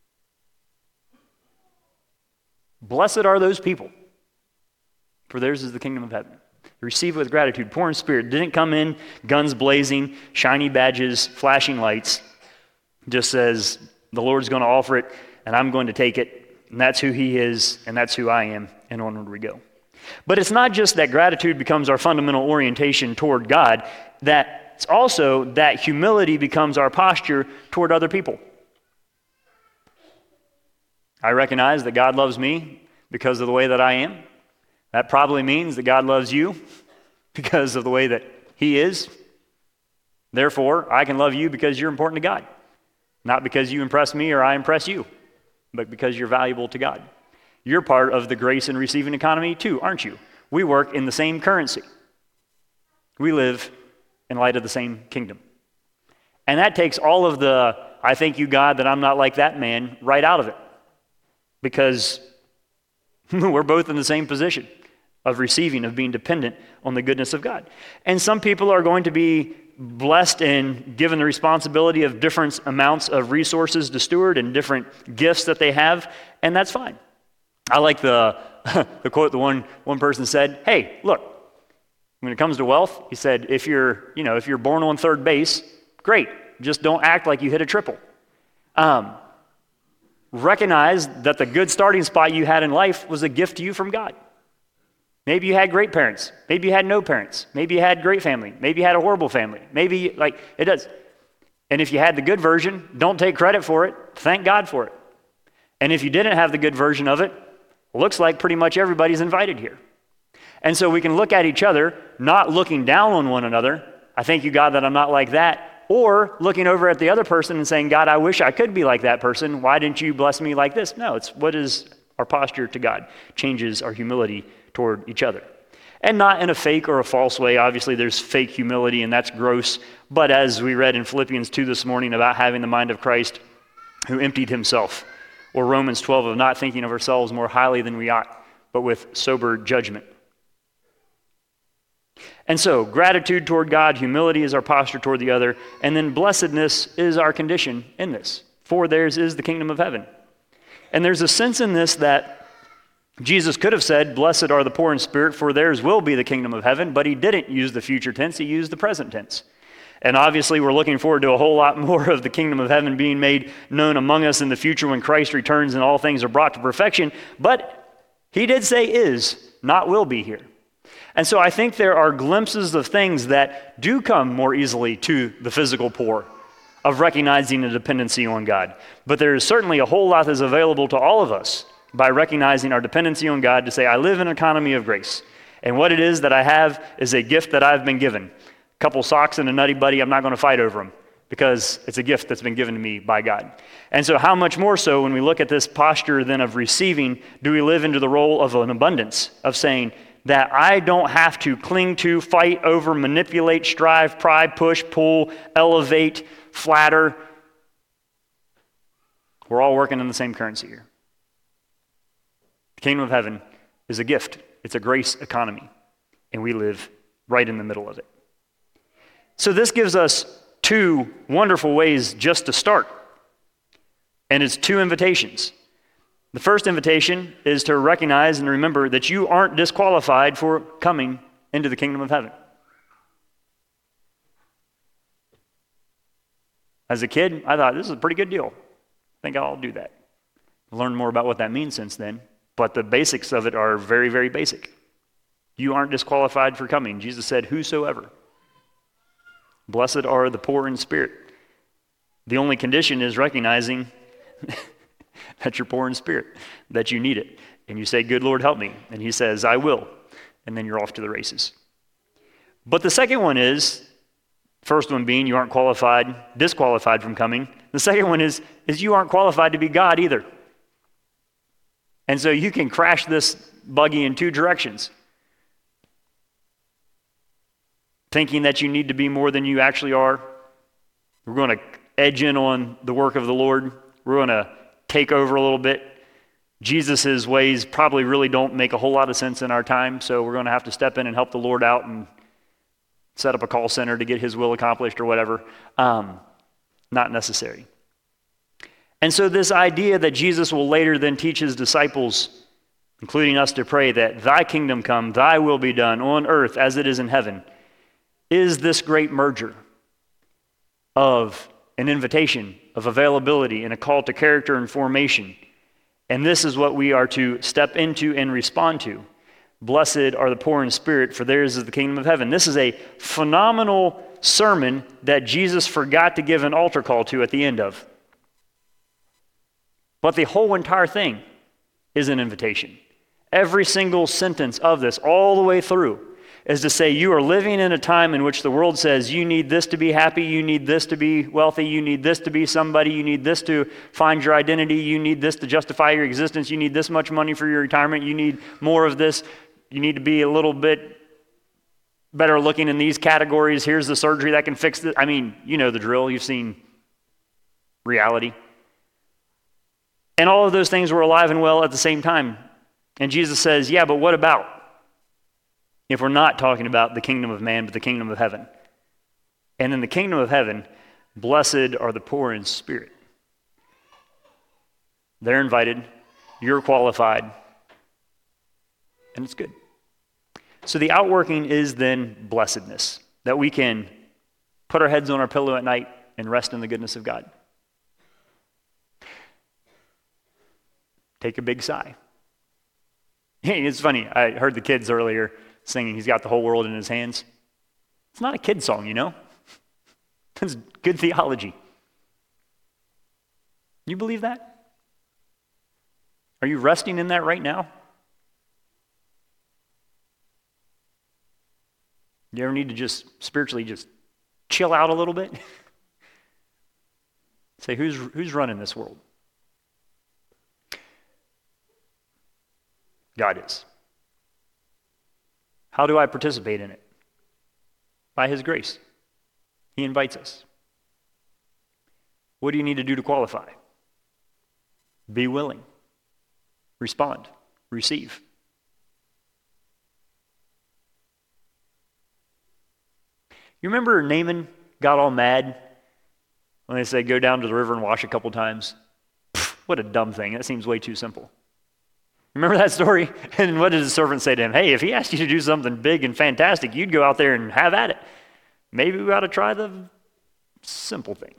Blessed are those people, for theirs is the kingdom of heaven. Receive it with gratitude, poor in spirit. Didn't come in guns blazing, shiny badges, flashing lights. Just says, the Lord's going to offer it, and I'm going to take it. And that's who he is, and that's who I am, and onward we go. But it's not just that gratitude becomes our fundamental orientation toward God, that it's also that humility becomes our posture toward other people. I recognize that God loves me because of the way that I am. That probably means that God loves you because of the way that he is. Therefore, I can love you because you're important to God. Not because you impress me or I impress you, but because you're valuable to God. You're part of the grace and receiving economy too, aren't you? We work in the same currency. We live in light of the same kingdom. And that takes all of the, I thank you, God, that I'm not like that man, right out of it. Because we're both in the same position of receiving, of being dependent on the goodness of God. And some people are going to be blessed and given the responsibility of different amounts of resources to steward and different gifts that they have, and that's fine. I like the the quote the one one person said, hey, look, when it comes to wealth, he said, if you're, you know, if you're born on third base, great. Just don't act like you hit a triple. Um, recognize that the good starting spot you had in life was a gift to you from God. Maybe you had great parents. Maybe you had no parents. Maybe you had great family. Maybe you had a horrible family. Maybe, like, it does. And if you had the good version, don't take credit for it. Thank God for it. And if you didn't have the good version of it, looks like pretty much everybody's invited here. And so we can look at each other, not looking down on one another. I thank you, God, that I'm not like that. Or looking over at the other person and saying, God, I wish I could be like that person. Why didn't you bless me like this? No, it's what is our posture to God. Changes our humility toward each other. And not in a fake or a false way. Obviously, there's fake humility, and that's gross. But as we read in Philippians two this morning about having the mind of Christ who emptied himself, or Romans twelve of not thinking of ourselves more highly than we ought, but with sober judgment. And so, gratitude toward God, humility is our posture toward the other, and then blessedness is our condition in this. For theirs is the kingdom of heaven. And there's a sense in this that Jesus could have said, blessed are the poor in spirit, for theirs will be the kingdom of heaven, but he didn't use the future tense, he used the present tense. And obviously we're looking forward to a whole lot more of the kingdom of heaven being made known among us in the future when Christ returns and all things are brought to perfection. But he did say is, not will be here. And so I think there are glimpses of things that do come more easily to the physical poor, of recognizing a dependency on God. But there is certainly a whole lot that is available to all of us by recognizing our dependency on God to say, I live in an economy of grace. And what it is that I have is a gift that I've been given. A couple socks and a Nutty Buddy, I'm not going to fight over them because it's a gift that's been given to me by God. And so how much more so when we look at this posture then of receiving, do we live into the role of an abundance, of saying that I don't have to cling to, fight over, manipulate, strive, pry, push, pull, elevate, flatter. We're all working in the same currency here. The kingdom of heaven is a gift. It's a grace economy, and we live right in the middle of it. So this gives us two wonderful ways just to start, and it's two invitations. The first invitation is to recognize and remember that you aren't disqualified for coming into the kingdom of heaven. As a kid, I thought, this is a pretty good deal. I think I'll do that. I've learned more about what that means since then, but the basics of it are very, very basic. You aren't disqualified for coming. Jesus said, whosoever. Blessed are the poor in spirit. The only condition is recognizing that you're poor in spirit, that you need it. And you say, good Lord, help me. And he says, I will. And then you're off to the races. But the second one is, first one being you aren't qualified, disqualified from coming. The second one is, is you aren't qualified to be God either. And so you can crash this buggy in two directions. Thinking that you need to be more than you actually are. We're going to edge in on the work of the Lord. We're going to take over a little bit. Jesus' ways probably really don't make a whole lot of sense in our time, so we're going to have to step in and help the Lord out and set up a call center to get his will accomplished or whatever. Um, not necessary. And so this idea that Jesus will later then teach his disciples, including us, to pray that thy kingdom come, thy will be done on earth as it is in heaven, is this great merger of an invitation, of availability, and a call to character and formation. And this is what we are to step into and respond to. Blessed are the poor in spirit, for theirs is the kingdom of heaven. This is a phenomenal sermon that Jesus forgot to give an altar call to at the end of. But the whole entire thing is an invitation. Every single sentence of this, all the way through, is to say you are living in a time in which the world says you need this to be happy, you need this to be wealthy, you need this to be somebody, you need this to find your identity, you need this to justify your existence, you need this much money for your retirement, you need more of this, you need to be a little bit better looking in these categories, here's the surgery that can fix this. I mean, you know the drill, you've seen reality. And all of those things were alive and well at the same time. And Jesus says, yeah, but what about if we're not talking about the kingdom of man, but the kingdom of heaven? And in the kingdom of heaven, blessed are the poor in spirit. They're invited, you're qualified, and it's good. So the outworking is then blessedness, that we can put our heads on our pillow at night and rest in the goodness of God. Take a big sigh. It's funny, I heard the kids earlier singing, he's got the whole world in his hands. It's not a kid song, you know? It's good theology. You believe that? Are you resting in that right now? You ever need to just spiritually just chill out a little bit? Say, who's who's running this world? God is. How do I participate in it? By his grace. He invites us. What do you need to do to qualify? Be willing. Respond. Receive. You remember Naaman got all mad when they said go down to the river and wash a couple times? Pfft, what a dumb thing. That seems way too simple. Remember that story? And what did the servant say to him? Hey, if he asked you to do something big and fantastic, you'd go out there and have at it. Maybe we ought to try the simple thing.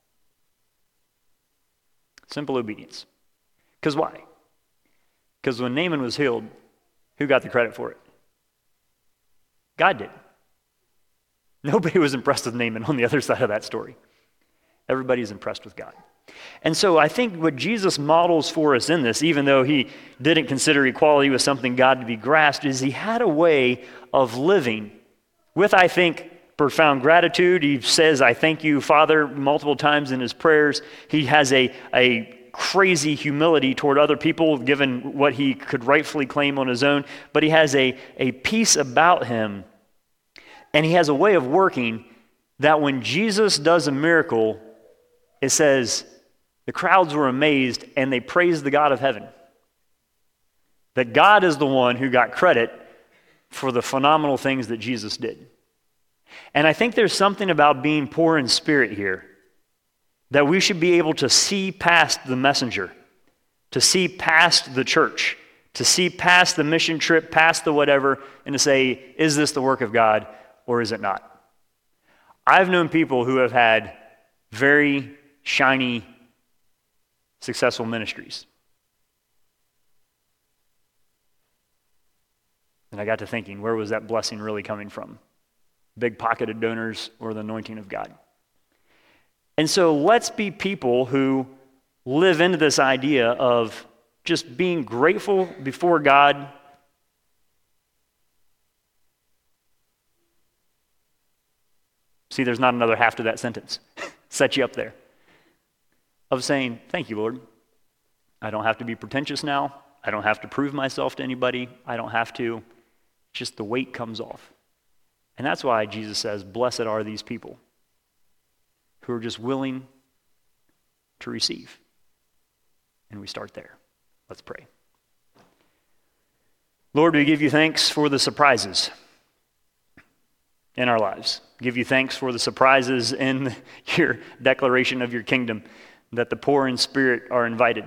Simple obedience. Because why? Because when Naaman was healed, who got the credit for it? God did. Nobody was impressed with Naaman on the other side of that story. Everybody's impressed with God. And so I think what Jesus models for us in this, even though he didn't consider equality with something God to be grasped, is he had a way of living with, I think, profound gratitude. He says, I thank you, Father, multiple times in his prayers. He has a, a crazy humility toward other people, given what he could rightfully claim on his own. But he has a, a peace about him, and he has a way of working that when Jesus does a miracle, it says, the crowds were amazed and they praised the God of heaven. That God is the one who got credit for the phenomenal things that Jesus did. And I think there's something about being poor in spirit here, that we should be able to see past the messenger, to see past the church, to see past the mission trip, past the whatever, and to say, is this the work of God or is it not? I've known people who have had very shiny, successful ministries. And I got to thinking, where was that blessing really coming from? Big-pocketed donors or the anointing of God? And so let's be people who live into this idea of just being grateful before God. See, there's not another half to that sentence. Set you up there. Of saying, thank you, Lord. I don't have to be pretentious now. I don't have to prove myself to anybody. I don't have to. Just the weight comes off. And that's why Jesus says, blessed are these people who are just willing to receive. And we start there. Let's pray. Lord, we give you thanks for the surprises in our lives. Give you thanks for the surprises in your declaration of your kingdom, that the poor in spirit are invited.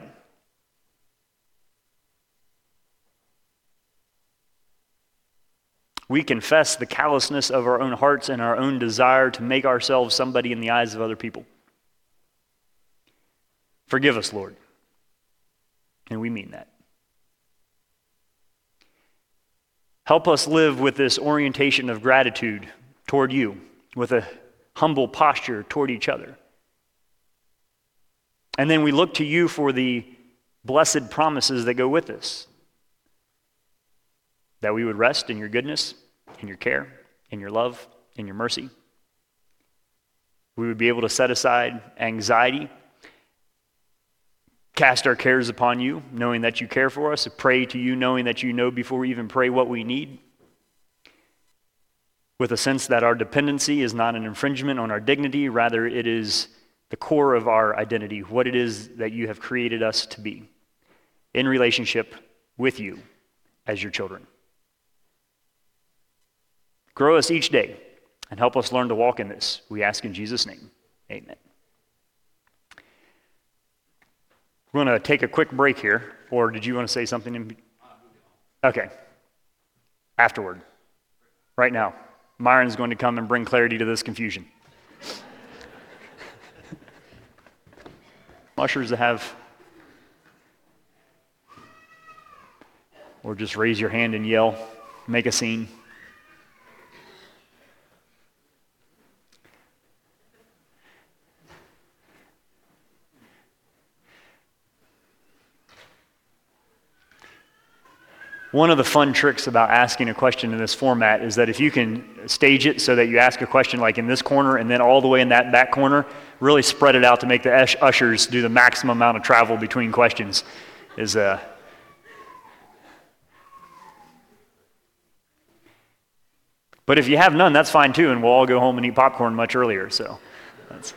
We confess the callousness of our own hearts and our own desire to make ourselves somebody in the eyes of other people. Forgive us, Lord. And we mean that. Help us live with this orientation of gratitude toward you, with a humble posture toward each other. And then we look to you for the blessed promises that go with this. That we would rest in your goodness, in your care, in your love, in your mercy. We would be able to set aside anxiety, cast our cares upon you, knowing that you care for us, pray to you, knowing that you know before we even pray what we need, with a sense that our dependency is not an infringement on our dignity, rather it is the core of our identity, what it is that you have created us to be, in relationship with you as your children. Grow us each day and help us learn to walk in this. We ask in Jesus' name, amen. We're going to take a quick break here, or did you want to say something? In... Okay. Afterward. Right now. Myron's going to come and bring clarity to this confusion. Ushers that have, or just raise your hand and yell, make a scene. One of the fun tricks about asking a question in this format is that if you can stage it so that you ask a question like in this corner and then all the way in that back corner, really spread it out to make the ushers do the maximum amount of travel between questions is uh but if you have none, that's fine too, and we'll all go home and eat popcorn much earlier, so that's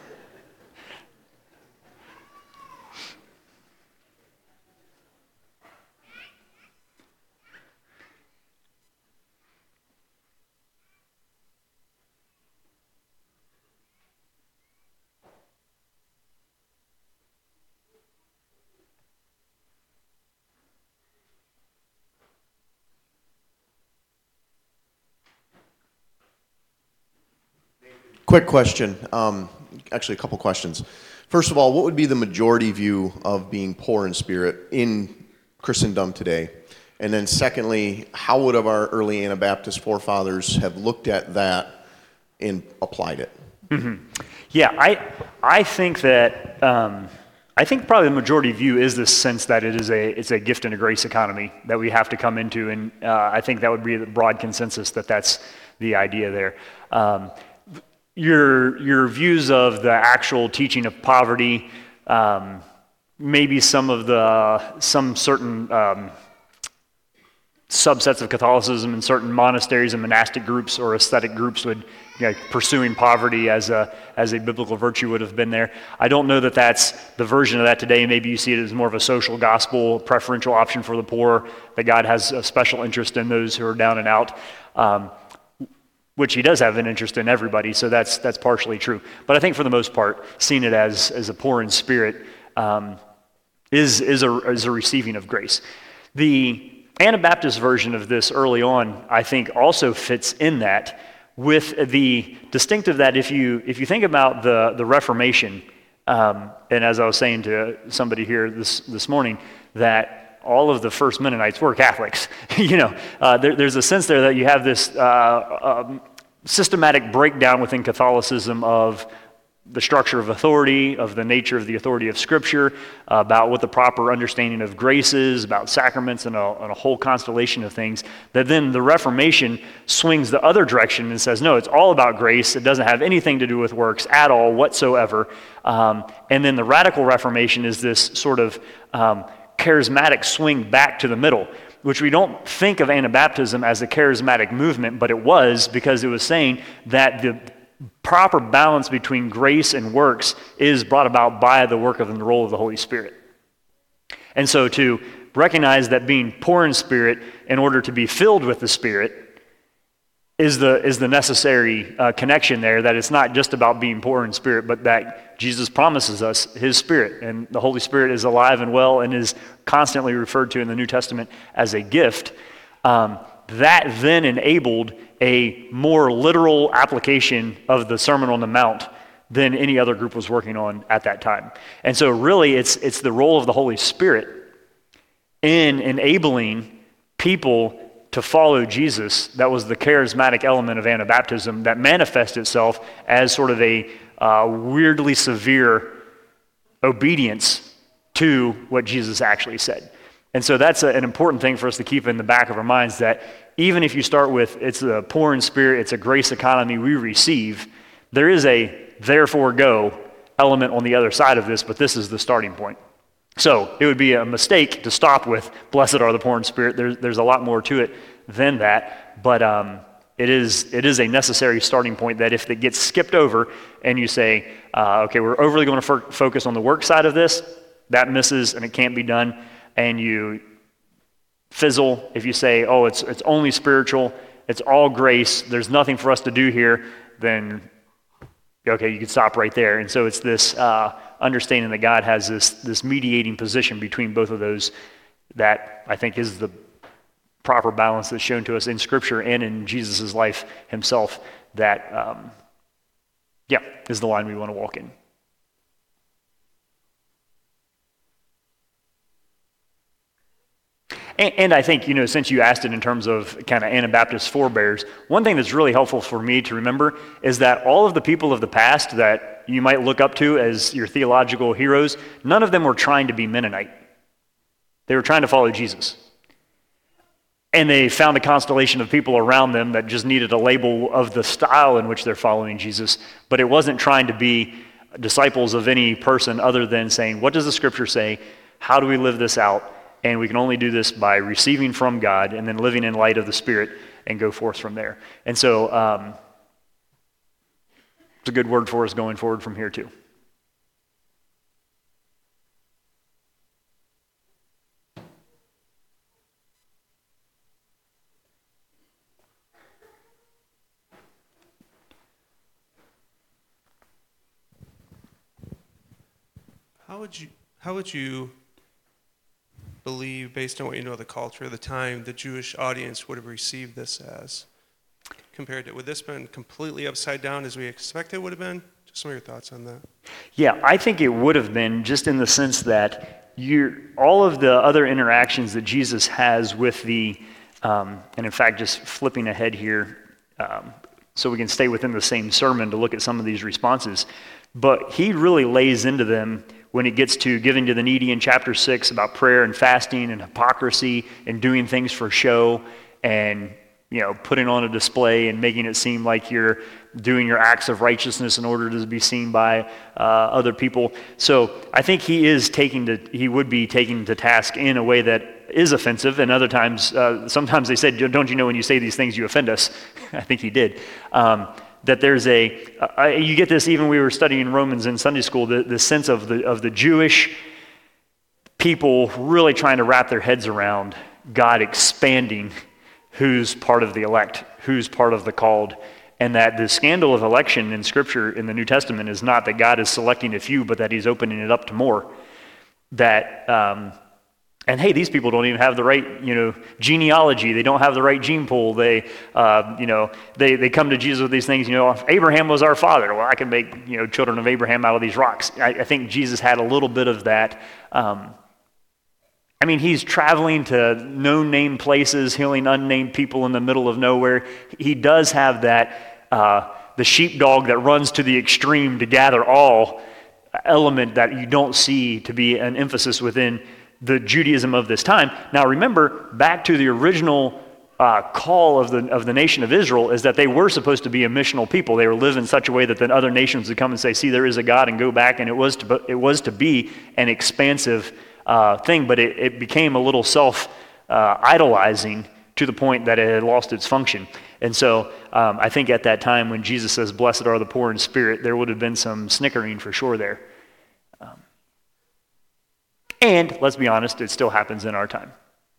Quick question, um, actually a couple questions. First of all, what would be the majority view of being poor in spirit in Christendom today? And then secondly, how would of our early Anabaptist forefathers have looked at that and applied it? Mm-hmm. Yeah, I I think that um, I think probably the majority view is this sense that it is a it's a gift and a grace economy that we have to come into, and uh, I think that would be the broad consensus that that's the idea there. Um, Your your views of the actual teaching of poverty, um, maybe some of the some certain um, subsets of Catholicism in certain monasteries and monastic groups or ascetic groups would, you know, pursuing poverty as a as a biblical virtue would have been there. I don't know that that's the version of that today. Maybe you see it as more of a social gospel, preferential option for the poor, that God has a special interest in those who are down and out. Um, which he does have an interest in everybody, so that's that's partially true. But I think for the most part, seeing it as as a poor in spirit um, is is a is a receiving of grace. The Anabaptist version of this early on, I think, also fits in that, with the distinctive that if you if you think about the the Reformation, um, and as I was saying to somebody here this this morning, that all of the first Mennonites were Catholics. you know, uh, there, there's a sense there that you have this uh, um, systematic breakdown within Catholicism of the structure of authority, of the nature of the authority of Scripture, uh, about what the proper understanding of grace is, about sacraments, and a, and a whole constellation of things, that then the Reformation swings the other direction and says, no, it's all about grace. It doesn't have anything to do with works at all whatsoever. Um, and then the Radical Reformation is this sort of um, charismatic swing back to the middle, which we don't think of Anabaptism as a charismatic movement, but it was, because it was saying that the proper balance between grace and works is brought about by the work of and the role of the Holy Spirit. And so to recognize that being poor in spirit in order to be filled with the Spirit is the, is the necessary uh, connection there, that it's not just about being poor in spirit, but that Jesus promises us his Spirit, and the Holy Spirit is alive and well and is constantly referred to in the New Testament as a gift. Um, that then enabled a more literal application of the Sermon on the Mount than any other group was working on at that time. And so really it's, it's the role of the Holy Spirit in enabling people to follow Jesus. That was the charismatic element of Anabaptism that manifests itself as sort of a uh, weirdly severe obedience to what Jesus actually said. And so that's a, an important thing for us to keep in the back of our minds, that even if you start with it's a poor in spirit, it's a grace economy we receive, there is a therefore go element on the other side of this, but this is the starting point. So it would be a mistake to stop with blessed are the poor in spirit. There's, there's a lot more to it than that, but um, it is it is a necessary starting point that if it gets skipped over and you say, uh, okay, we're overly going to f- focus on the work side of this, that misses and it can't be done, and you fizzle if you say, oh, it's it's only spiritual, it's all grace, there's nothing for us to do here, then okay, you can stop right there. And so it's this uh, understanding that God has this this mediating position between both of those that I think is the proper balance that's shown to us in Scripture and in Jesus' life himself, that, um, yeah, is the line we want to walk in. And, and I think, you know, since you asked it in terms of kind of Anabaptist forebears, one thing that's really helpful for me to remember is that all of the people of the past that you might look up to as your theological heroes, none of them were trying to be Mennonite. They were trying to follow Jesus. And they found a constellation of people around them that just needed a label of the style in which they're following Jesus, but it wasn't trying to be disciples of any person other than saying, what does the Scripture say? How do we live this out? And we can only do this by receiving from God and then living in light of the Spirit and go forth from there. And so um, it's a good word for us going forward from here too. How would you, how would you believe, based on what you know of the culture of the time, the Jewish audience would have received this as? Compared to, would this been completely upside down as we expected it would have been? Just some of your thoughts on that. Yeah, I think it would have been, just in the sense that you all of the other interactions that Jesus has with the, um, and in fact, just flipping ahead here, um, so we can stay within the same sermon to look at some of these responses, but he really lays into them when it gets to giving to the needy in chapter six about prayer and fasting and hypocrisy and doing things for show and, you know, putting on a display and making it seem like you're doing your acts of righteousness in order to be seen by uh, other people. So I think he is taking to, he would be taking to task in a way that is offensive, and other times, uh, sometimes they said, don't you know when you say these things you offend us? I think he did. Um, that there's a, uh, you get this even we were studying Romans in Sunday school, the, the sense of the of the Jewish people really trying to wrap their heads around God expanding who's part of the elect, who's part of the called, and that the scandal of election in Scripture in the New Testament is not that God is selecting a few, but that he's opening it up to more. That, um, and hey, these people don't even have the right, you know, genealogy. They don't have the right gene pool. They, uh, you know, they, they come to Jesus with these things, you know, Abraham was our father. Well, I can make, you know, children of Abraham out of these rocks. I, I think Jesus had a little bit of that. Um, I mean, he's traveling to no-name places, healing unnamed people in the middle of nowhere. He does have that, uh, the sheepdog that runs to the extreme to gather all element that you don't see to be an emphasis within the Judaism of this time. Now remember, back to the original uh, call of the of the nation of Israel is that they were supposed to be a missional people. They were lived in such a way that then other nations would come and say, see, there is a God, and go back, and it was to, it was to be an expansive uh, thing, but it, it became a little self-idolizing uh, to the point that it had lost its function. And so um, I think at that time when Jesus says, blessed are the poor in spirit, there would have been some snickering for sure there. Um, And let's be honest, it still happens in our time.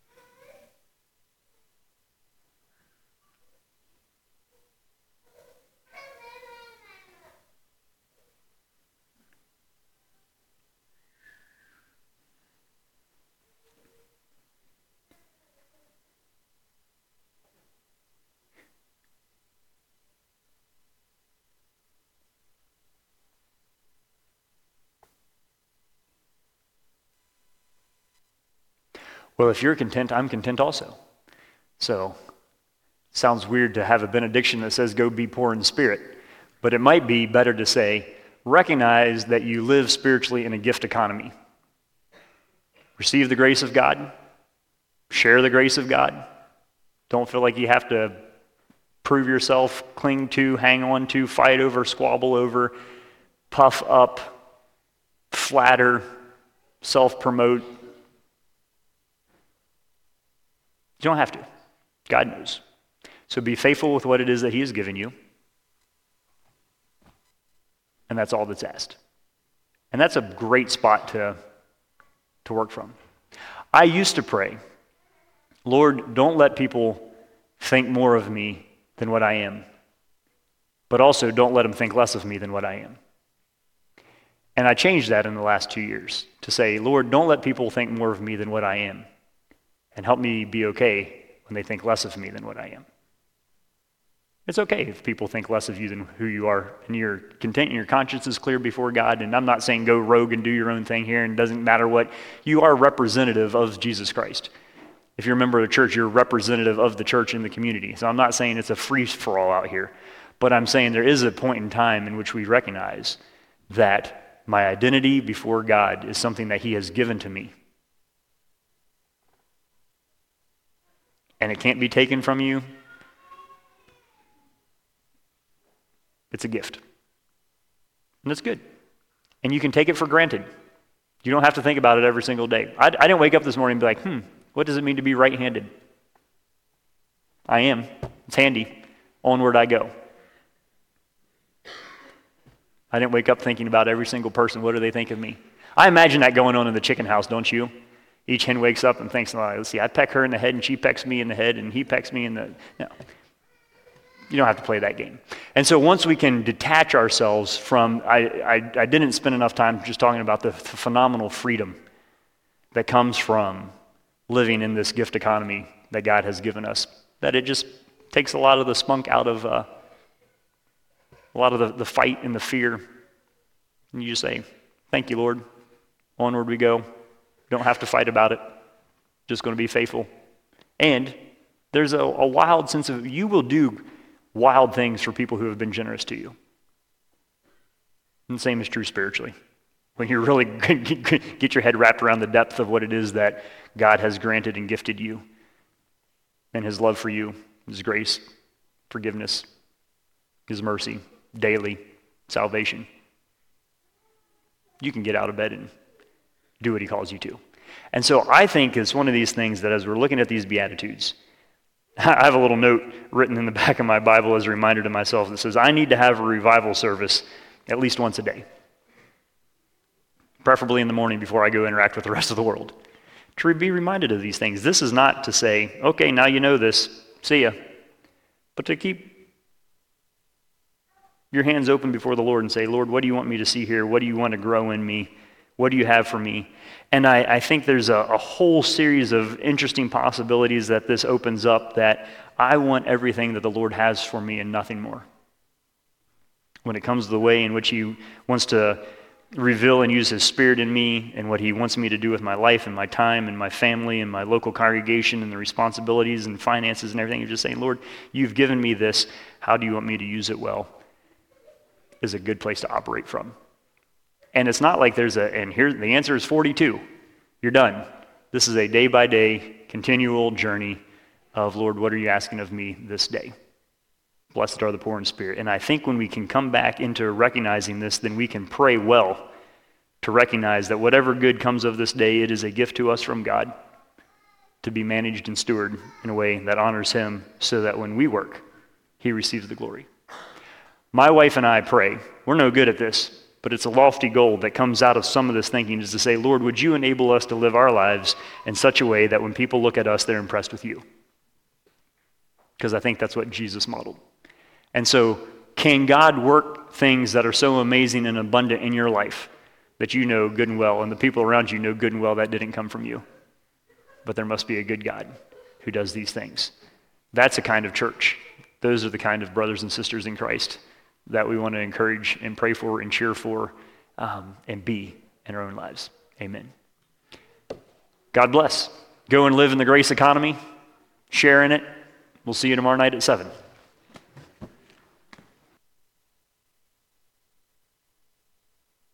Well, if you're content, I'm content also. So, sounds weird to have a benediction that says, go be poor in spirit. But it might be better to say, recognize that you live spiritually in a gift economy. Receive the grace of God. Share the grace of God. Don't feel like you have to prove yourself, cling to, hang on to, fight over, squabble over, puff up, flatter, self-promote. You don't have to. God knows. So be faithful with what it is that he has given you. And that's all that's asked. And that's a great spot to, to work from. I used to pray, Lord, don't let people think more of me than what I am. But also don't let them think less of me than what I am. And I changed that in the last two years to say, Lord, don't let people think more of me than what I am. And help me be okay when they think less of me than what I am. It's okay if people think less of you than who you are, and you're content and your conscience is clear before God. And I'm not saying go rogue and do your own thing here, and it doesn't matter what. You are representative of Jesus Christ. If you're a member of the church, you're representative of the church in the community. So I'm not saying it's a free-for-all out here, but I'm saying there is a point in time in which we recognize that my identity before God is something that he has given to me. And it can't be taken from you. It's a gift. And that's good. And you can take it for granted. You don't have to think about it every single day. I, I didn't wake up this morning and be like, hmm, what does it mean to be right-handed? I am. It's handy. Onward I go. I didn't wake up thinking about every single person. What do they think of me? I imagine that going on in the chicken house, don't you? Each hen wakes up and thinks, oh, let's see, I peck her in the head and she pecks me in the head and he pecks me in the... No. You don't have to play that game. And so once we can detach ourselves from... I, I, I didn't spend enough time just talking about the phenomenal freedom that comes from living in this gift economy that God has given us, that it just takes a lot of the spunk out of... Uh, a lot of the, the fight and the fear. And you just say, thank you, Lord. Onward we go. Don't have to fight about it. Just going to be faithful. And there's a, a wild sense of, you will do wild things for people who have been generous to you. And the same is true spiritually. When you really get your head wrapped around the depth of what it is that God has granted and gifted you, and his love for you, his grace, forgiveness, his mercy, daily salvation. You can get out of bed and do what he calls you to. And so I think it's one of these things that as we're looking at these Beatitudes, I have a little note written in the back of my Bible as a reminder to myself that says, I need to have a revival service at least once a day. Preferably in the morning before I go interact with the rest of the world. To be reminded of these things. This is not to say, okay, now you know this, see ya. But to keep your hands open before the Lord and say, Lord, what do you want me to see here? What do you want to grow in me? What do you have for me? And I, I think there's a, a whole series of interesting possibilities that this opens up, that I want everything that the Lord has for me and nothing more. When it comes to the way in which he wants to reveal and use his Spirit in me and what he wants me to do with my life and my time and my family and my local congregation and the responsibilities and finances and everything, you're just saying, Lord, you've given me this. How do you want me to use it well? Is a good place to operate from. And it's not like there's a, and here the answer is forty-two. You're done. This is a day-by-day, continual journey of, Lord, what are you asking of me this day? Blessed are the poor in spirit. And I think when we can come back into recognizing this, then we can pray well to recognize that whatever good comes of this day, it is a gift to us from God to be managed and stewarded in a way that honors him, so that when we work, he receives the glory. My wife and I pray. We're no good at this. but it's a lofty goal that comes out of some of this thinking, is to say, Lord, would you enable us to live our lives in such a way that when people look at us, they're impressed with you? Because I think that's what Jesus modeled. And so, can God work things that are so amazing and abundant in your life that you know good and well, and the people around you know good and well that didn't come from you? But there must be a good God who does these things. That's a kind of church. Those are the kind of brothers and sisters in Christ that we want to encourage and pray for and cheer for um, and be in our own lives. Amen. God bless. Go and live in the grace economy. Share in it. We'll see you tomorrow night at seven.